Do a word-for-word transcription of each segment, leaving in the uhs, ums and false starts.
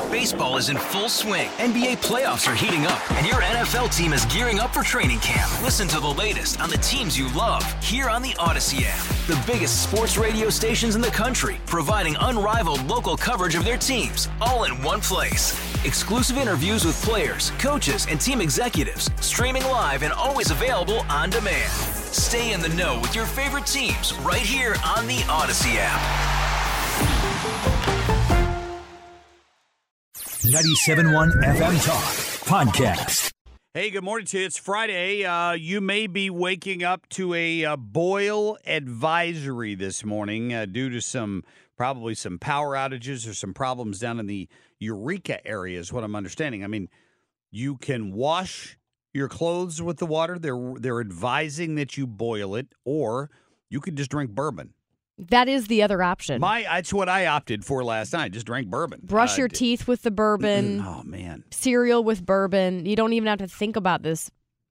Baseball is in full swing. N B A playoffs are heating up, and your N F L team is gearing up for training camp. Listen to the latest on the teams you love here on the Odyssey app. The biggest sports radio stations in the country, providing unrivaled local coverage of their teams, all in one place. Exclusive interviews with players, coaches, and team executives, streaming live and always available on demand. Stay in the know with your favorite teams right here on the Odyssey app. ninety-seven point one F M Talk Podcast. Hey, good morning to you. It's Friday. Uh, you may be waking up to a uh, boil advisory this morning uh, due to some probably some power outages or some problems down in the Eureka area is what I'm understanding. I mean, you can wash your clothes with the water. They're they're advising that you boil it, or you could just drink bourbon. That is the other option. My That's what I opted for last night. Just drank bourbon. Brush uh, your teeth with the bourbon. Oh, man. Cereal with bourbon. You don't even have to think about this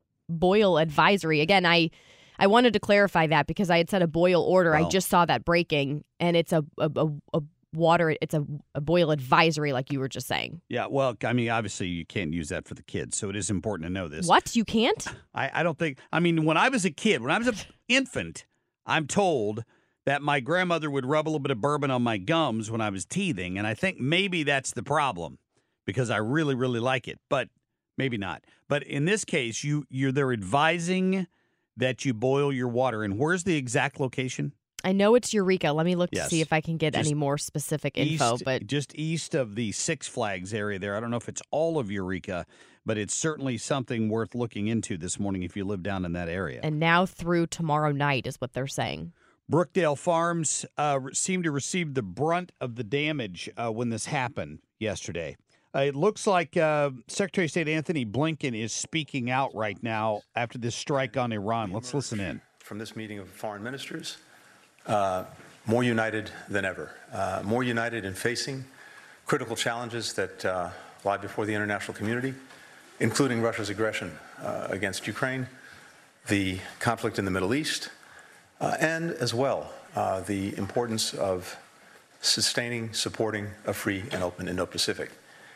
boil advisory. Again, I I wanted to clarify that because I had said a boil order. Well, I just saw that breaking, and it's a a, a, a water. It's a, a boil advisory, like you were just saying. Yeah, well, I mean, obviously you can't use that for the kids, so it is important to know this. What? You can't? I, I don't think. I mean, when I was a kid, when I was an infant, I'm told that my grandmother would rub a little bit of bourbon on my gums when I was teething, and I think maybe that's the problem because I really, really like it, but maybe not. But in this case, you you're they're advising that you boil your water. And where's the exact location? I know it's Eureka. Let me look Yes. to see if I can get Just any more specific info. East, but just east of the Six Flags area there. I don't know if it's all of Eureka, but it's certainly something worth looking into this morning if you live down in that area. and now through tomorrow night is what they're saying. Brookdale Farms uh, seemed to receive the brunt of the damage uh, when this happened yesterday. Uh, it looks like uh, Secretary of State Anthony Blinken is speaking out right now after this strike on Iran. Let's listen in. From this meeting of foreign ministers, uh, more united than ever, uh, more united in facing critical challenges that uh, lie before the international community, including Russia's aggression uh, against Ukraine, the conflict in the Middle East, Uh, and as well, uh, the importance of sustaining, supporting a free and open Indo-Pacific.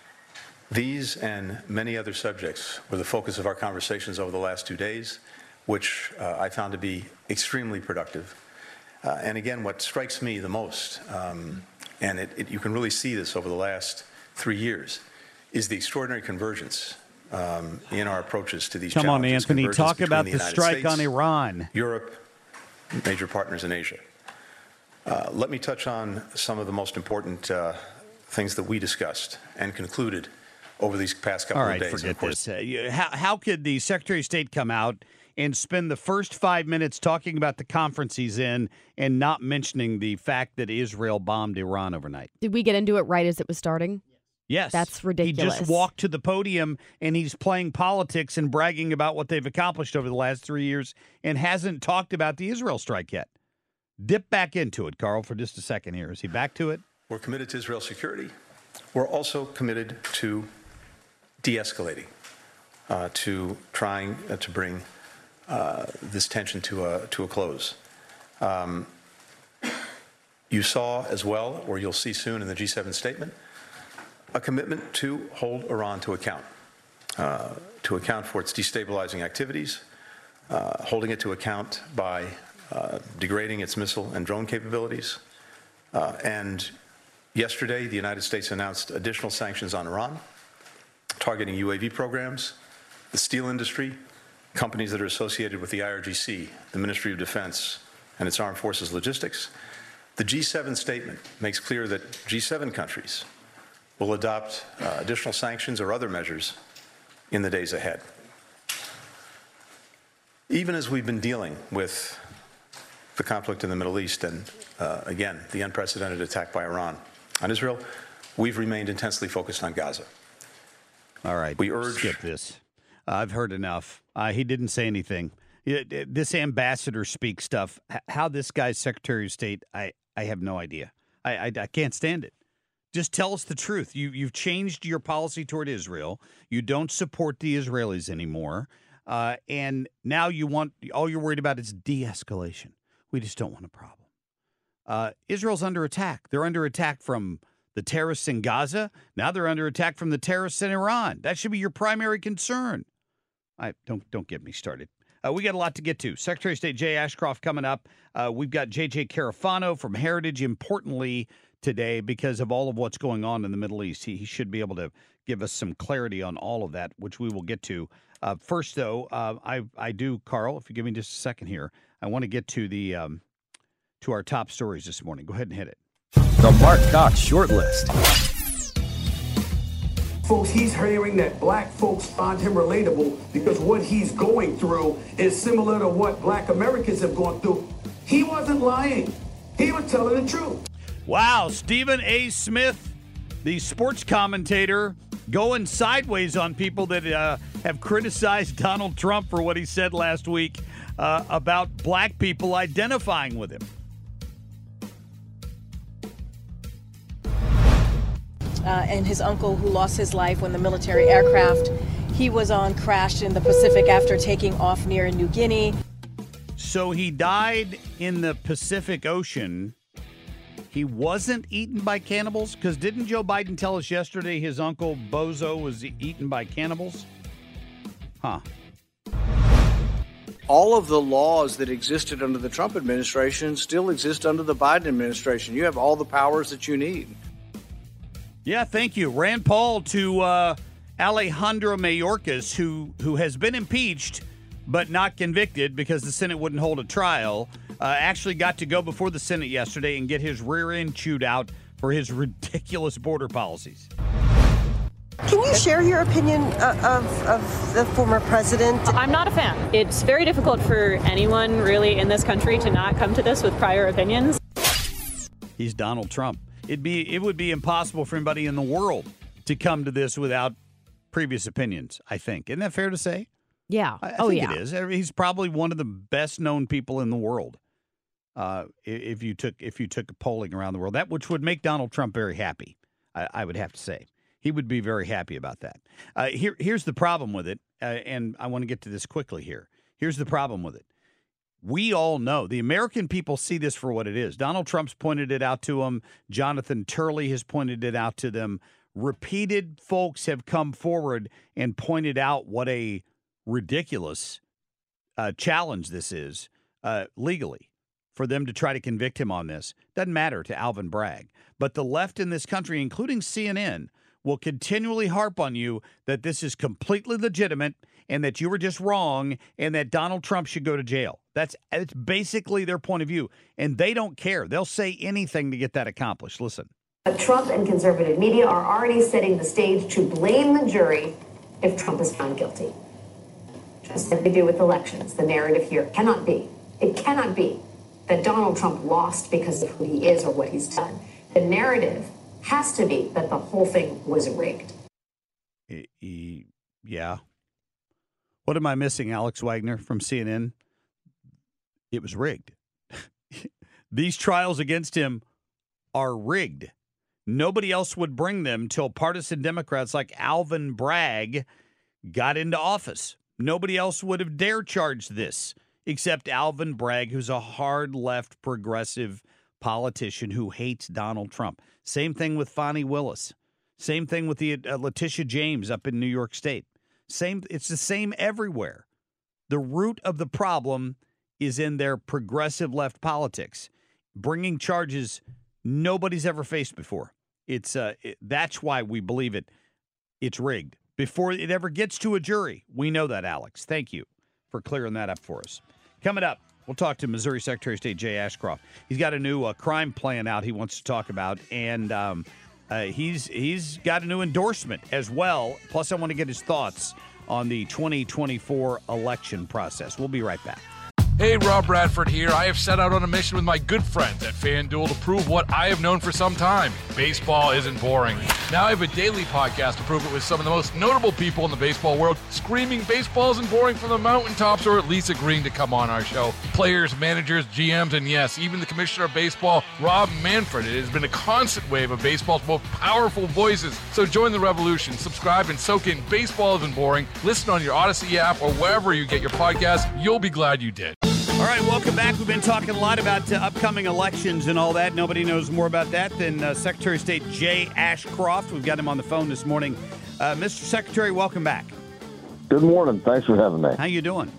These and many other subjects were the focus of our conversations over the last two days, which uh, I found to be extremely productive. Uh, and again, what strikes me the most, um, and it, it, you can really see this over the last three years, is the extraordinary convergence um, in our approaches to these Come on, challenges. Anthony, Convergence talk between about the the United strike States, on Iran. Europe, major partners in Asia. Uh, let me touch on some of the most important uh, things that we discussed and concluded over these past couple All right, of days. forget of course, this. Uh, you- how, how could the Secretary of State come out and spend the first five minutes talking about the conference he's in and not mentioning the fact that Israel bombed Iran overnight? Did we get into it right as it was starting? Yes. That's He ridiculous. just walked to the podium and he's playing politics and bragging about what they've accomplished over the last three years and hasn't talked about the Israel strike yet. Dip back into it, Carl, for just a second here. Is he back to it? we're committed to Israel's security. We're also committed to de-escalating, uh, to trying uh, to bring uh, this tension to a, to a close. Um, you saw as well, or you'll see soon in the G seven statement, a commitment to hold Iran to account, uh, to account for its destabilizing activities, uh, holding it to account by uh, degrading its missile and drone capabilities. Uh, and yesterday, the United States announced additional sanctions on Iran, targeting U A V programs, the steel industry, companies that are associated with the I R G C, the Ministry of Defense, and its armed forces logistics. The G seven statement makes clear that G seven countries will adopt uh, additional sanctions or other measures in the days ahead. Even as we've been dealing with the conflict in the Middle East and, uh, again, the unprecedented attack by Iran on Israel, we've remained intensely focused on Gaza. All right. We urge- Skip this. Uh, I've heard enough. Uh, he didn't say anything. It- it- This ambassador speak stuff, h- how this guy's Secretary of State, I, I have no idea. I, I, I can't stand it. Just tell us the truth. You, you've changed your policy toward Israel. You don't support the Israelis anymore. Uh, and now you want, all you're worried about is de-escalation. We just don't want a problem. Uh, Israel's under attack. They're under attack from The terrorists in Gaza, now they're under attack from the terrorists in Iran. That should be your primary concern. I don't don't get me started. Uh, we got a lot to get to. Secretary of State Jay Ashcroft coming up. Uh, we've got J J Carafano from Heritage, importantly, today because of all of what's going on in the Middle East. He, he should be able to give us some clarity on all of that, which we will get to. Uh, first, though, uh, I I do, Carl, if you give me just a second here, I want to get to the um, to our top stories this morning. Go ahead and hit it. The Mark Cox Shortlist. Folks, he's hearing that black folks find him relatable because what he's going through is similar to what black Americans have gone through. He wasn't lying. He was telling the truth. Wow, Stephen A. Smith, the sports commentator, going sideways on people that uh, have criticized Donald Trump for what he said last week uh, about black people identifying with him. Uh, and his uncle who lost his life when the military aircraft he was on crashed in the Pacific after taking off near New Guinea. So he died in the Pacific Ocean. He wasn't eaten by cannibals? Because didn't Joe Biden tell us yesterday his uncle Bozo was eaten by cannibals? Huh. All of the laws that existed under the Trump administration still exist under the Biden administration. You have all the powers that you need. Yeah, thank you. Rand Paul to uh, Alejandro Mayorkas, who, who has been impeached but not convicted because the Senate wouldn't hold a trial, uh, actually got to go before the Senate yesterday and get his rear end chewed out for his ridiculous border policies. Can you share your opinion of, of the former president? I'm not a fan. It's very difficult for anyone really in this country to not come to this with prior opinions. He's Donald Trump. It'd be it would be impossible for anybody in the world to come to this without previous opinions, I think. Isn't that fair to say? Yeah. I, I oh, think yeah. it is. He's probably one of the best known people in the world. Uh, if you took if you took polling around the world, that which would make Donald Trump very happy, I, I would have to say. He would be very happy about that. Uh, here, here's the problem with it, uh, and I want to get to this quickly here. Here's the problem with it. We all know, the American people see this for what it is. Donald Trump's pointed it out to them. Jonathan Turley has pointed it out to them. Repeated folks have come forward and pointed out what a ridiculous uh, challenge this is uh, legally for them to try to convict him on this. Doesn't matter to Alvin Bragg. But the left in this country, including C N N, will continually harp on you that this is completely legitimate and that you were just wrong and that Donald Trump should go to jail. That's, that's basically their point of view. And they don't care. They'll say anything to get that accomplished. Listen. But Trump and conservative media are already setting the stage to blame the jury if Trump is found guilty. Just like they do with elections. The narrative here cannot be, it cannot be that Donald Trump lost because of who he is or what he's done. The narrative has to be that the whole thing was rigged. He, he, yeah. What am I missing, Alex Wagner from C N N? It was rigged. These trials against him are rigged. Nobody else would bring them till partisan Democrats like Alvin Bragg got into office. Nobody else would have dared charge this except Alvin Bragg, who's a hard left progressive politician who hates Donald Trump. Same thing with Fani Willis. Same thing with the uh, Letitia James up in New York State. Same. It's the same everywhere. The root of the problem is in their progressive left politics, bringing charges nobody's ever faced before. It's uh, it, that's why we believe it. It's rigged before it ever gets to a jury. We know that, Alex. Thank you for clearing that up for us. Coming up, we'll talk to Missouri Secretary of State Jay Ashcroft. He's got a new uh, crime plan out he wants to talk about, and um, uh, he's he's got a new endorsement as well. Plus, I want to get his thoughts on the twenty twenty-four election process. We'll be right back. Hey, Rob Bradford here. I have set out on a mission with my good friends at FanDuel to prove what I have known for some time. Baseball isn't boring. Now I have a daily podcast to prove it with some of the most notable people in the baseball world screaming baseball isn't boring from the mountaintops, or at least agreeing to come on our show. Players, managers, G Ms, and yes, even the commissioner of baseball, Rob Manfred. It has been a constant wave of baseball's most powerful voices. So join the revolution. Subscribe and soak in Baseball Isn't Boring. Listen on your Odyssey app or wherever you get your podcasts. You'll be glad you did. All right, welcome back. We've been talking a lot about uh, upcoming elections and all that. Nobody knows more about that than uh, Secretary of State Jay Ashcroft. We've got him on the phone this morning. Uh, Mister Secretary, welcome back. Good morning. Thanks for having me. How you doing?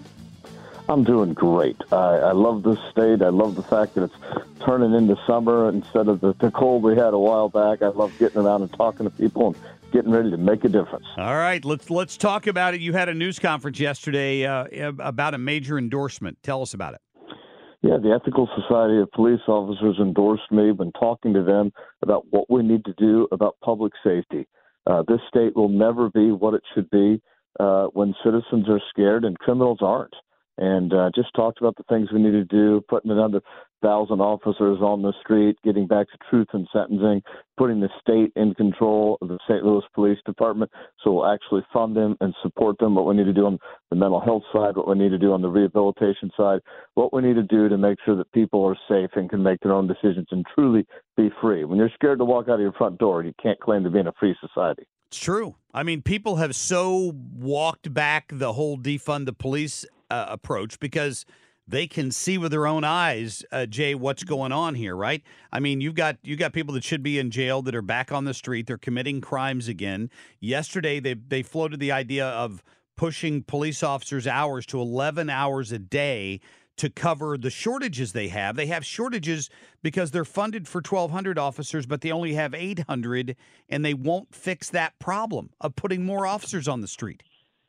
I'm doing great. I, I love this state. I love the fact that it's turning into summer instead of the, the cold we had a while back. I love getting around and talking to people and getting ready to make a difference. All right, let's let's talk about it. You had a news conference yesterday uh, about a major endorsement. Tell us about it. Yeah, the Ethical Society of Police Officers endorsed me. Been talking to them about what we need to do about public safety. Uh, this state will never be what it should be uh, when citizens are scared and criminals aren't. And uh, just talked about the things we need to do, putting another thousand officers on the street, getting back to truth in sentencing, putting the state in control of the Saint Louis Police Department so we'll actually fund them and support them, what we need to do on the mental health side, what we need to do on the rehabilitation side, what we need to do to make sure that people are safe and can make their own decisions and truly be free. When you're scared to walk out of your front door, you can't claim to be in a free society. It's true. I mean, people have so walked back the whole defund the police uh, approach because they can see with their own eyes, uh, Jay, what's going on here, right? I mean, you've got you got people that should be in jail that are back on the street. They're committing crimes again. Yesterday, they they floated the idea of pushing police officers' hours to eleven hours a day to cover the shortages they have. They have shortages because they're funded for twelve hundred officers, but they only have eight hundred, and they won't fix that problem of putting more officers on the street.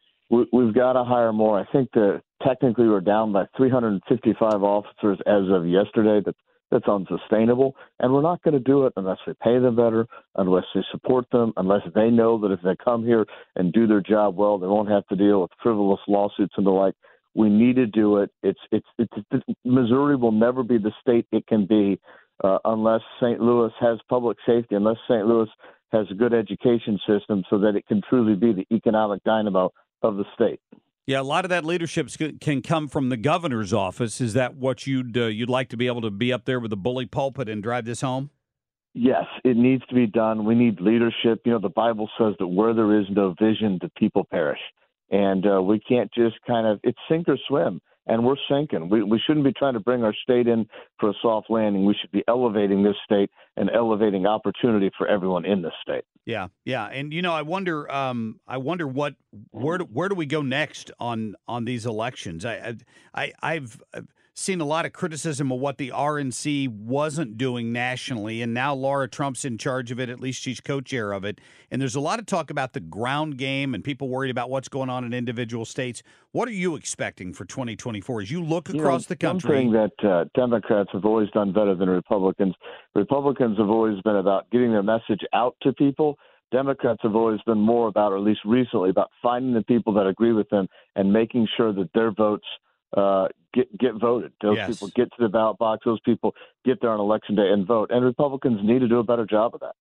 We've got to hire more. I think that technically we're down by three hundred fifty-five officers as of yesterday. That, that's unsustainable, and we're not going to do it unless we pay them better, unless we support them, unless they know that if they come here and do their job well, they won't have to deal with frivolous lawsuits and the like. We need to do it. It's it's, it's, it's Missouri will never be the state it can be uh, unless Saint Louis has public safety, unless Saint Louis has a good education system so that it can truly be the economic dynamo of the state. Yeah, a lot of that leadership can come from the governor's office. Is that what you'd uh, you'd like to be able to be up there with a bully pulpit and drive this home? Yes, it needs to be done. We need leadership. You know, the Bible says that where there is no vision, the people perish. And uh, we can't just kind of, it's sink or swim, and we're sinking. We we shouldn't be trying to bring our state in for a soft landing. We should be elevating this state and elevating opportunity for everyone in this state. Yeah, yeah, and you know, I wonder, um, I wonder what, where, do, where do we go next on on these elections? I, I, I've seen a lot of criticism of what the R N C wasn't doing nationally, and now Laura Trump's in charge of it. At least she's co-chair of it. And there's a lot of talk about the ground game and people worried about what's going on in individual states. What are you expecting for twenty twenty-four as you look across you know, the country? One thing that uh, Democrats have always done better than Republicans. Republicans have always been about getting their message out to people. Democrats have always been more about, or at least recently, about finding the people that agree with them and making sure that their votes uh, get get voted. Those yes. people get to the ballot box. Those people get there on election day and vote. And Republicans need to do a better job of that.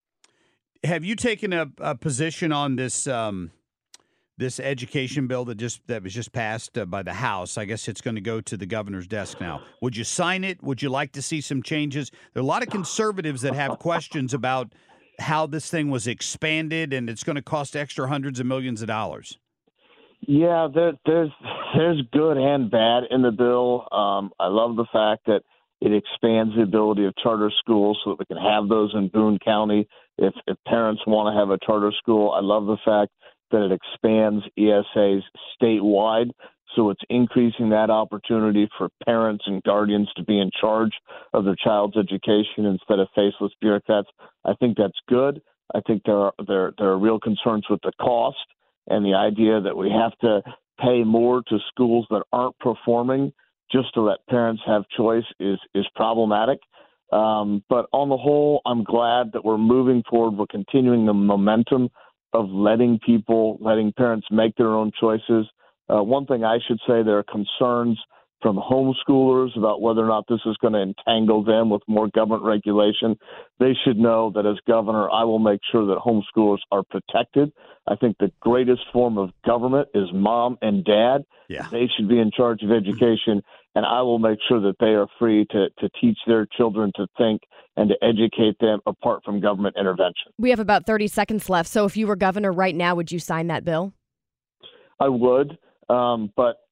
Have you taken a, a position on this um, this education bill that just that was just passed uh, by the House? I guess it's going to go to the governor's desk now. Would you sign it? Would you like to see some changes? There are a lot of conservatives that have questions about how this thing was expanded, and it's going to cost extra hundreds of millions of dollars. Yeah, there, there's there's good and bad in the bill. Um, I love the fact that it expands the ability of charter schools so that we can have those in Boone County if, if parents want to have a charter school. I love the fact that it expands E S As statewide, so it's increasing that opportunity for parents and guardians to be in charge of their child's education instead of faceless bureaucrats. I think that's good. I think there are there there are real concerns with the cost and the idea that we have to pay more to schools that aren't performing just to let parents have choice is is problematic. Um, but on the whole, I'm glad that we're moving forward. We're continuing the momentum of letting people, letting parents make their own choices. Uh, one thing I should say, there are concerns from homeschoolers about whether or not this is going to entangle them with more government regulation. They should know that as governor, I will make sure that homeschoolers are protected. I think the greatest form of government is mom and dad. Yeah. They should be in charge of education, and I will make sure that they are free to, to teach their children to think and to educate them apart from government intervention. We have about thirty seconds left. So if you were governor right now, would you sign that bill? I would, um, but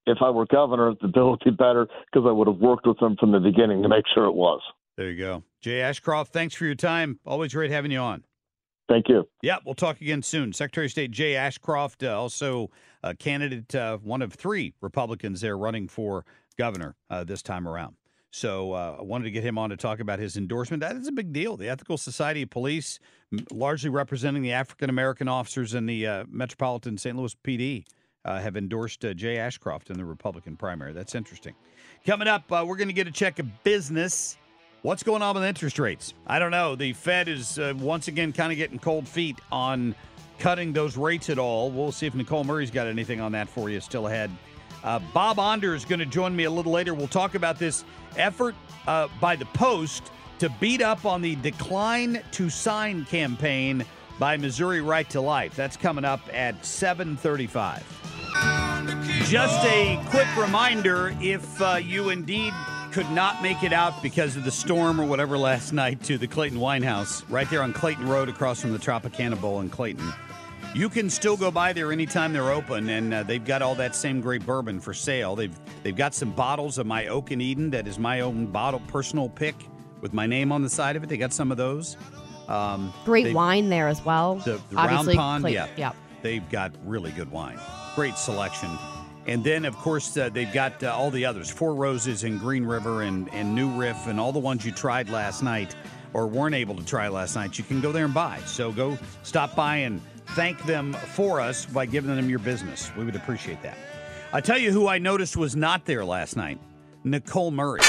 if I were governor, the bill would be better because I would have worked with them from the beginning to make sure it was. There you go. Jay Ashcroft, thanks for your time. Always great having you on. Thank you. Yeah, we'll talk again soon. Secretary of State Jay Ashcroft, uh, also a candidate, uh, one of three Republicans there running for governor uh, this time around. So uh, I wanted to get him on to talk about his endorsement. That is a big deal. The Ethical Society of Police, m- largely representing the African-American officers in the uh, Metropolitan Saint Louis P D, uh, have endorsed uh, Jay Ashcroft in the Republican primary. That's interesting. Coming up, uh, we're going to get a check of business. What's going on with interest rates? I don't know. The Fed is uh, once again kind of getting cold feet on cutting those rates at all. We'll see if Nicole Murray's got anything on that for you still ahead. Uh, Bob Onder is going to join me a little later. We'll talk about this effort uh, by the Post to beat up on the Decline to Sign campaign by Missouri Right to Life. That's coming up at seven thirty-five. Just a quick reminder, if uh, you indeed could not make it out because of the storm or whatever last night to the Clayton Winehouse, right there on Clayton Road across from the Tropicana Bowl in Clayton, you can still go by there anytime they're open, and uh, they've got all that same great bourbon for sale. They've they've got some bottles of my Oak and Eden that is my own bottle, personal pick with my name on the side of it. They got some of those. Um, Great wine there as well. The, the Obviously, Round Pond, Clay- yeah. yeah. They've got really good wine. Great selection. And then, of course, uh, they've got uh, all the others, Four Roses and Green River and, and New Riff and all the ones you tried last night or weren't able to try last night. You can go there and buy. So go stop by and thank them for us by giving them your business. We would appreciate that. I tell you who I noticed was not there last night, Nicole Murray.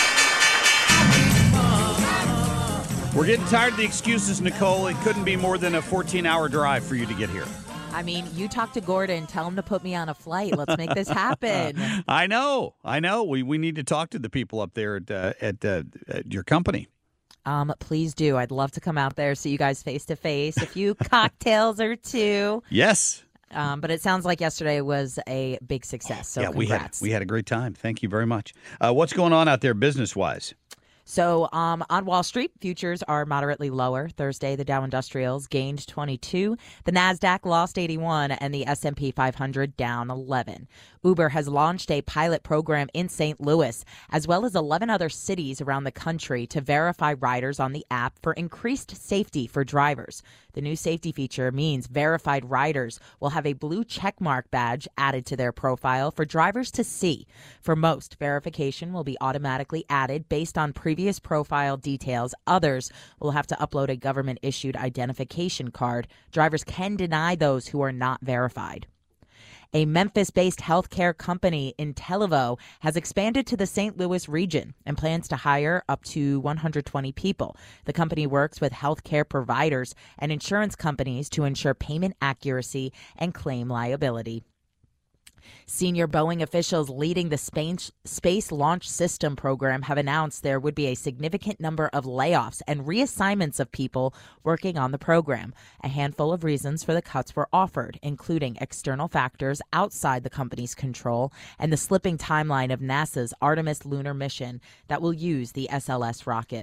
We're getting tired of the excuses, Nicole. It couldn't be more than a fourteen-hour drive for you to get here. I mean, you talk to Gordon, tell him to put me on a flight. Let's make this happen. I know. I know. We we need to talk to the people up there at, uh, at, uh, at your company. Um, please do. I'd love to come out there, see you guys face to face, a few cocktails or two. Yes. Um, but it sounds like yesterday was a big success. So yeah, congrats. we had we had a great time. Thank you very much. Uh, what's going on out there business-wise? So um, on Wall Street, futures are moderately lower. Thursday, the Dow Industrials gained twenty-two, the NASDAQ lost eighty-one, and the S and P five hundred down eleven. Uber has launched a pilot program in Saint Louis, as well as eleven other cities around the country to verify riders on the app for increased safety for drivers. The new safety feature means verified riders will have a blue checkmark badge added to their profile for drivers to see. For most, verification will be automatically added based on previous profile details. Others will have to upload a government-issued identification card. Drivers can deny those who are not verified. A Memphis-based healthcare company, Intellivo, has expanded to the Saint Louis region and plans to hire up to one hundred twenty people. The company works with healthcare providers and insurance companies to ensure payment accuracy and claim liability. Senior Boeing officials leading the Space, Space Launch System program have announced there would be a significant number of layoffs and reassignments of people working on the program. A handful of reasons for the cuts were offered, including external factors outside the company's control and the slipping timeline of NASA's Artemis lunar mission that will use the S L S rocket.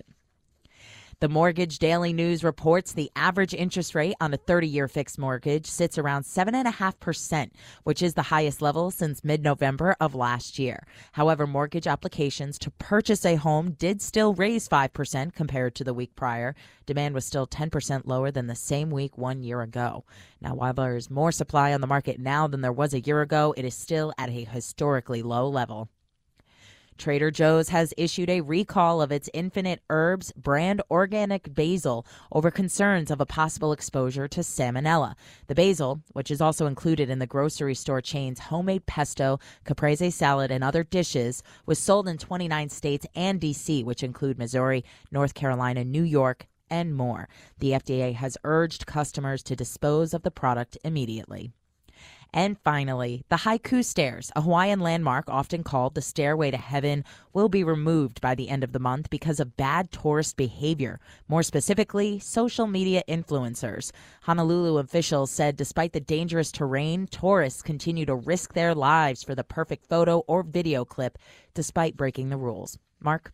The Mortgage Daily News reports the average interest rate on a thirty-year fixed mortgage sits around seven point five percent, which is the highest level since mid-November of last year. However, mortgage applications to purchase a home did still raise five percent compared to the week prior. Demand was still ten percent lower than the same week one year ago. Now, while there is more supply on the market now than there was a year ago, it is still at a historically low level. Trader Joe's has issued a recall of its Infinite Herbs brand organic basil over concerns of a possible exposure to salmonella. The basil, which is also included in the grocery store chain's homemade pesto, caprese salad, and other dishes, was sold in twenty-nine states and D C, which include Missouri, North Carolina, New York, and more. The F D A has urged customers to dispose of the product immediately. And finally, the Haiku Stairs, a Hawaiian landmark often called the Stairway to Heaven, will be removed by the end of the month because of bad tourist behavior, more specifically, social media influencers. Honolulu officials said despite the dangerous terrain, tourists continue to risk their lives for the perfect photo or video clip despite breaking the rules. Mark?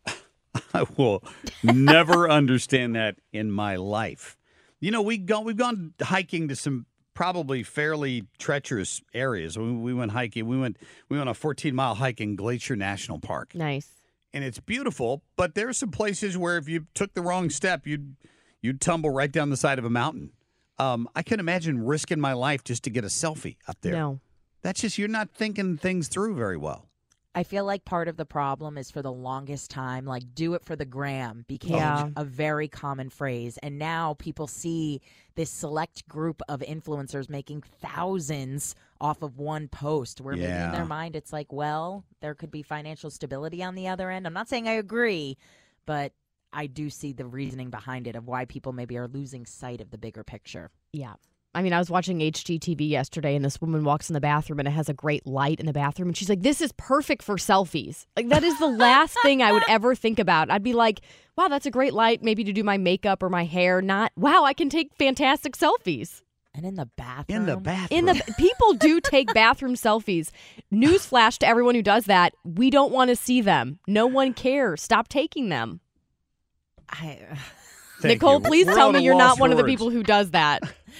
I will never understand that in my life. You know, we've gone, we've gone hiking to some probably fairly treacherous areas. We, we went hiking. We went we went on a fourteen mile hike in Glacier National Park. Nice. And it's beautiful, but there are some places where if you took the wrong step, you'd you'd tumble right down the side of a mountain. Um, I couldn't imagine risking my life just to get a selfie up there. No. That's just, you're not thinking things through very well. I feel like part of the problem is for the longest time, like, do it for the gram became Yeah. a very common phrase. And now people see this select group of influencers making thousands off of one post where maybe in Yeah. their mind it's like, well, there could be financial stability on the other end. I'm not saying I agree, but I do see the reasoning behind it of why people maybe are losing sight of the bigger picture. Yeah. I mean, I was watching H G T V yesterday, and this woman walks in the bathroom, and it has a great light in the bathroom, and she's like, this is perfect for selfies. Like, that is the last thing I would ever think about. I'd be like, wow, that's a great light, maybe to do my makeup or my hair. Not, wow, I can take fantastic selfies. And in the bathroom. In the bathroom. In the People do take bathroom selfies. Newsflash to everyone who does that, we don't want to see them. No one cares. Stop taking them. I, Thank Nicole, you. please We're tell at a me you're loss not for one of the words. people who does that.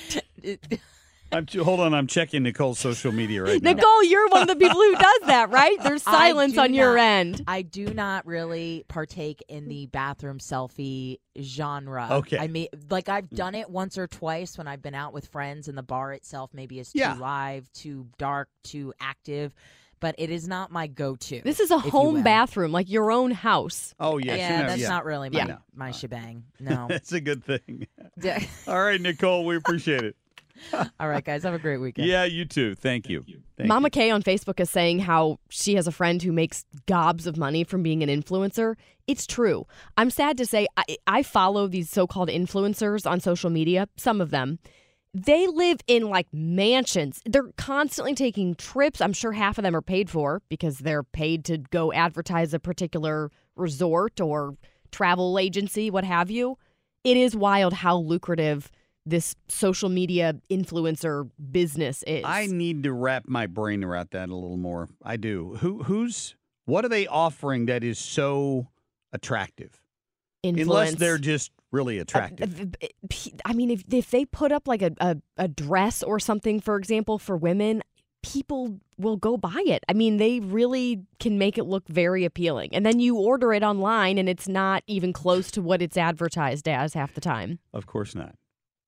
I'm, hold on, I'm checking Nicole's social media right now. Nicole, you're one of the people who does that, right? There's I silence do on your not- end. I do not really partake in the bathroom selfie genre. Okay. I mean, like, I've done it once or twice when I've been out with friends and the bar itself maybe is too Yeah. live, too dark, too active, but it is not my go-to. This is a if you home will. bathroom, like your own house. Oh, yes. Yeah, you know, that's yeah. not really my, Yeah. my shebang. No. That's a good thing. Yeah. All right, Nicole, we appreciate it. All right, guys, have a great weekend. Yeah, you too. Thank you. Thank Mama you. Kay on Facebook is saying how she has a friend who makes gobs of money from being an influencer. It's true. I'm sad to say I, I follow these so-called influencers on social media, some of them. They live in like mansions. They're constantly taking trips. I'm sure half of them are paid for because they're paid to go advertise a particular resort or travel agency, what have you. It is wild how lucrative this social media influencer business is. I need to wrap my brain around that a little more. I do. Who, who's, what are they offering that is so attractive? Influence. Unless they're just really attractive. Uh, I mean, if if they put up like a, a, a dress or something, for example, for women, people will go buy it. I mean, they really can make it look very appealing. And then you order it online and it's not even close to what it's advertised as half the time. Of course not.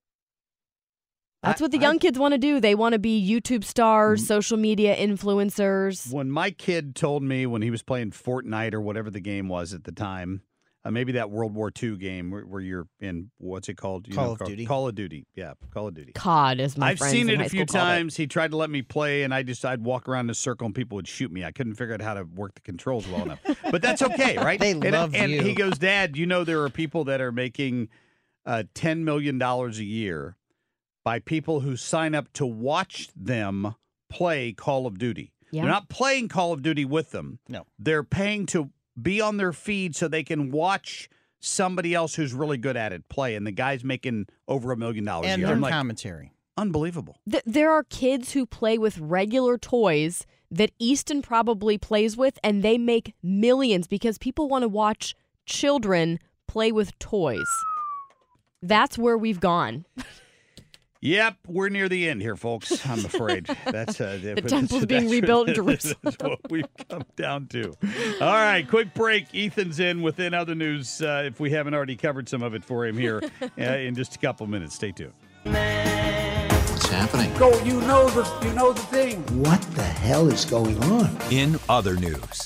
That's I- what the young I- kids want to do. They want to be YouTube stars, social media influencers. When my kid told me when he was playing Fortnite or whatever the game was at the time, uh, maybe that World War Two game where, where you're in, what's it called? You Call know, of Duty. Call of Duty. Yeah, Call of Duty. C O D, as my I've friends seen in it high a few school called it. times. He tried to let me play, and I just I'd walk around in a circle, and people would shoot me. I couldn't figure out how to work the controls well enough. But that's okay, right? They and, love and you. he goes, Dad, you know there are people that are making uh, ten million dollars a year by people who sign up to watch them play Call of Duty. Yeah. They're not playing Call of Duty with them. No. They're paying to be on their feed so they can watch somebody else who's really good at it play, and the guy's making over a million dollars a And year. their I'm like, commentary. unbelievable. Th- there are kids who play with regular toys that Easton probably plays with, and they make millions because people want to watch children play with toys. That's where we've gone. Yep, we're near the end here, folks. I'm afraid that's uh, The temple's being that's- rebuilt in That's Jerusalem. what we've come down to. All right, quick break. Ethan's in within other news. Uh, if we haven't already covered some of it for him here uh, in just a couple minutes, stay tuned. What's happening? Go, you know the you know the thing. What the hell is going on? In other news.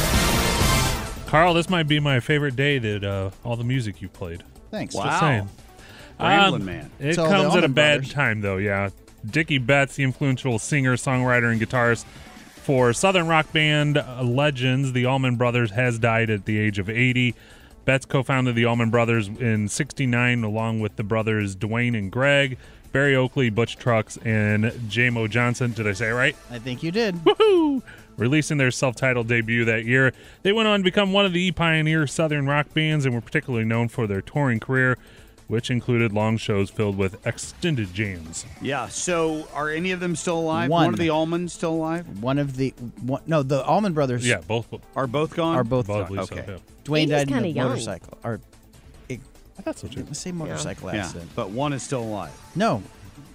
Carl, this might be my favorite day that uh, all the music you played. Thanks. Just Wow. saying. Ramblin' Um, man. It So the comes at a Allman bad Brothers. time, though, yeah. Dickie Betts, the influential singer, songwriter, and guitarist for Southern rock band uh, Legends, the Allman Brothers, has died at the age of eighty. Betts co-founded the Allman Brothers in sixty-nine, along with the brothers Dwayne and Greg, Barry Oakley, Butch Trucks, and J-Mo Johnson. Did I say it right? I think you did. Woohoo! Releasing their self-titled debut that year, they went on to become one of the pioneer Southern rock bands and were particularly known for their touring career, which included long shows filled with extended jams. Yeah, so are any of them still alive? One. of the Allmans still alive? One of the one, no, the Allman Brothers. Yeah, both Are both gone? are both both gone. believe so, Okay. yeah. Dwayne He's died in kinda a young. motorcycle. Or I thought so too. let's say motorcycle Yeah, accident. but one is still alive. No,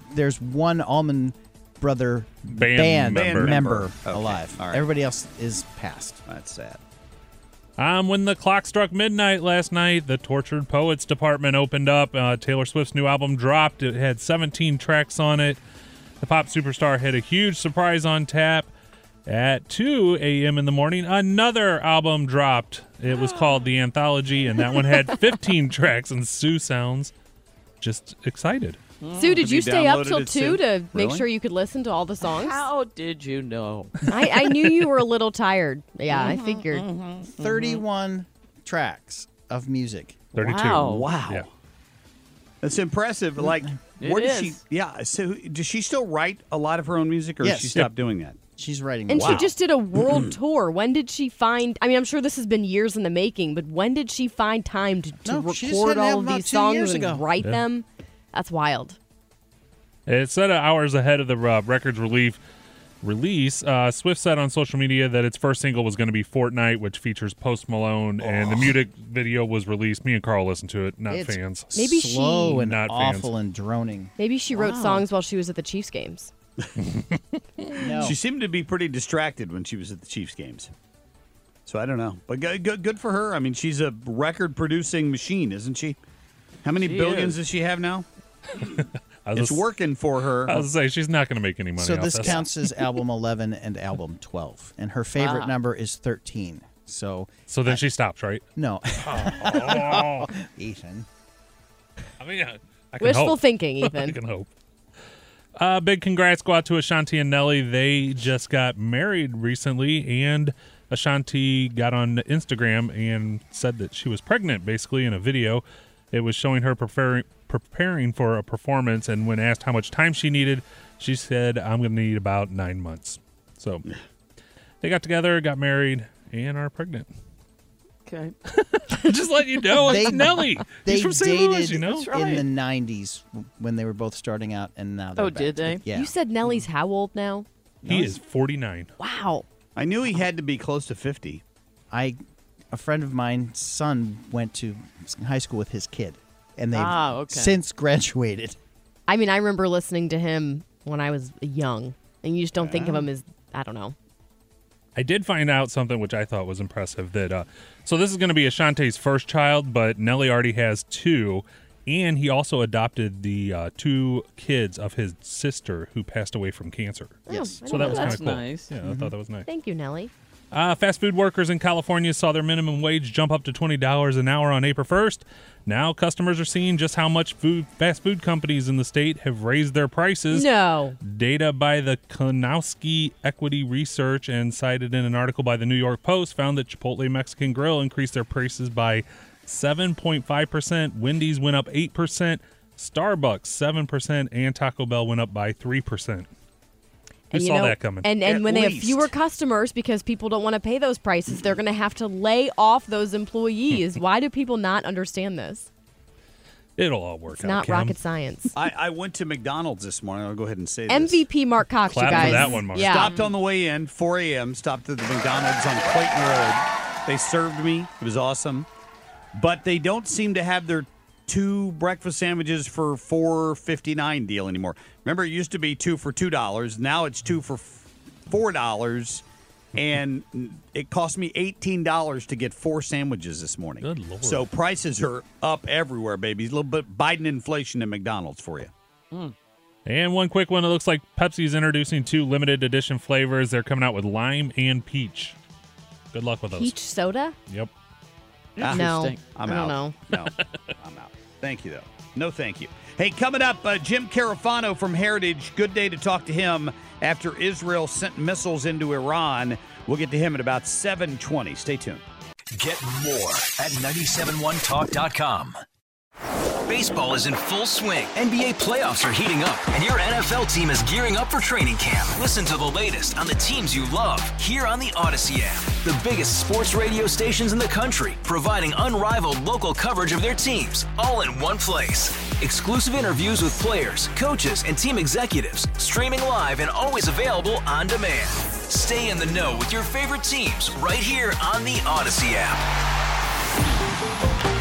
there's one Allman Brother Band band, member. member Okay, alive. all right. Everybody else is passed. That's sad. Um, when the clock struck midnight last night, the Tortured Poets department opened up. Uh, Taylor Swift's new album dropped. It had seventeen tracks on it. The pop superstar had a huge surprise on tap. At two a.m. in the morning, another album dropped. It was called The Anthology, and that one had fifteen tracks, and Sue sounds just excited. Sue, did Have you you stay up downloaded till it, two Sue? to make Really? sure you could listen to all the songs? How did you know? I, I knew you were a little tired. Yeah, I figured. thirty-one tracks of music. thirty-two. Wow. Wow. Yeah. That's impressive. Like, It where does she? is. Yeah. So, does she still write a lot of her own music, or Yes. has she stopped doing that? She's writing. And wow. she just did a world tour. When did she find? I mean, I'm sure this has been years in the making, but when did she find time to, to No, she just had record an all album of out these two songs years and ago. write Yeah. them? That's wild. It said hours ahead of the uh, record's relief release. Uh, Swift said on social media that its first single was going to be Fortnite, which features Post Malone, and the music video was released. Me and Carl listened to it, not It's fans. Maybe slow she- and Not awful fans. and droning. Maybe she wrote Wow. songs while she was at the Chiefs games. No. She seemed to be pretty distracted when she was at the Chiefs games. So I don't know, but good, good, good for her. I mean, she's a record-producing machine, isn't she? How many She billions is. does she have now? I was It's just- working for her. I was gonna say she's not going to make any money. So off this this. counts as album eleven and album twelve, and her favorite Wow. number is thirteen. So So then she stops, right? no, Oh. Ethan. I mean, I, I can Wishful hope. thinking, I Ethan. can hope. Uh, big congrats go out to Ashanti and Nelly. They just got married recently, and Ashanti got on Instagram and said that she was pregnant, basically, in a video. It was showing her preparing preparing for a performance, and when asked how much time she needed, she said, I'm going to need about nine months. So they got together, got married, and are pregnant. Okay. Just let you know, it's They- Nelly. They He's from Saint dated Louis, you know? That's right. in the nineties when they were both starting out, and now they're Oh, back did they? together. Yeah. You said Nelly's how old now? He is forty-nine. Wow. I knew he had to be close to fifty. I, a friend of mine's son went to high school with his kid, and they've Ah, okay. since graduated. I mean, I remember listening to him when I was young, and you just don't think of him as, I don't know. I did find out something which I thought was impressive that uh, so this is going to be Ashanti's first child, but Nelly already has two, and he also adopted the uh, two kids of his sister who passed away from cancer. Yes. So that was kind That's of cool. nice. Yeah, I thought that was nice. Thank you, Nelly. Uh, fast food workers in California saw their minimum wage jump up to twenty dollars an hour on April first. Now customers are seeing just how much food fast food companies in the state have raised their prices. No. Data by the Kanowski Equity Research and cited in an article by the New York Post found that Chipotle Mexican Grill increased their prices by seven point five percent, Wendy's went up eight percent, Starbucks seven percent, and Taco Bell went up by three percent. Who And you saw know, that coming? And and At when they have least. fewer customers because people don't want to pay those prices, they're going to have to lay off those employees. Why do people not understand this? It'll all work It's out. not Kim. rocket science. I, I went to McDonald's this morning. I'll go ahead and say this. M V P Mark Cox, Clap you for guys. that one, Mark. Yeah. Stopped on the way in, four a.m., stopped at the McDonald's on Clayton Road. They served me. It was awesome. But they don't seem to have their two breakfast sandwiches for four fifty-nine deal anymore. Remember, it used to be two for two dollars. Now it's two for four dollars. And it cost me eighteen dollars to get four sandwiches this morning. Good Lord. So prices are up everywhere, baby. A little bit Biden inflation at McDonald's for you. And one quick one. It looks like Pepsi's introducing two limited edition flavors. They're coming out with lime and peach. Good luck with those. Peach soda? Yep. Ah, No. I'm I out. don't know. No, I'm out. Thank you, though. No, thank you. Hey, coming up, uh, Jim Carafano from Heritage. Good day to talk to him after Israel sent missiles into Iran. We'll get to him at about seven twenty. Stay tuned. Get more at nine seven one talk dot com. Baseball is in full swing. N B A playoffs are heating up, and your N F L team is gearing up for training camp. Listen to the latest on the teams you love here on the Odyssey app. The biggest sports radio stations in the country, providing unrivaled local coverage of their teams, all in one place. Exclusive interviews with players, coaches, and team executives, streaming live and always available on demand. Stay in the know with your favorite teams right here on the Odyssey app.